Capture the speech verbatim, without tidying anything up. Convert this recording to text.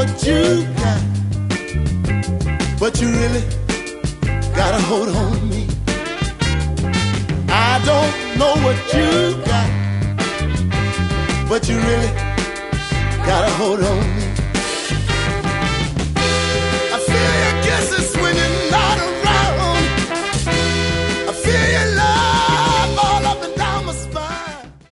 what you got, but you really got a hold on me. I don't know what you got, but you really got a hold on me.